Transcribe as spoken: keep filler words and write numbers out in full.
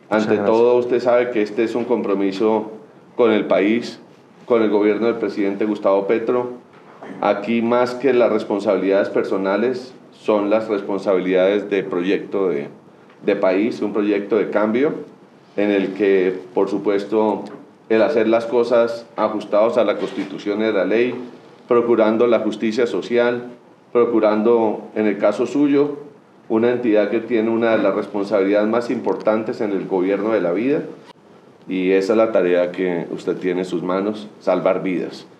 Ante todo, usted sabe que este es un compromiso con el país, con el gobierno del presidente Gustavo Petro. Aquí, más que las responsabilidades personales, son las responsabilidades de proyecto de, de país, un proyecto de cambio en el que, por supuesto, el hacer las cosas ajustados a la Constitución y a la ley, procurando la justicia social, procurando, en el caso suyo, una entidad que tiene una de las responsabilidades más importantes en el gobierno de la vida, y esa es la tarea que usted tiene en sus manos, salvar vidas.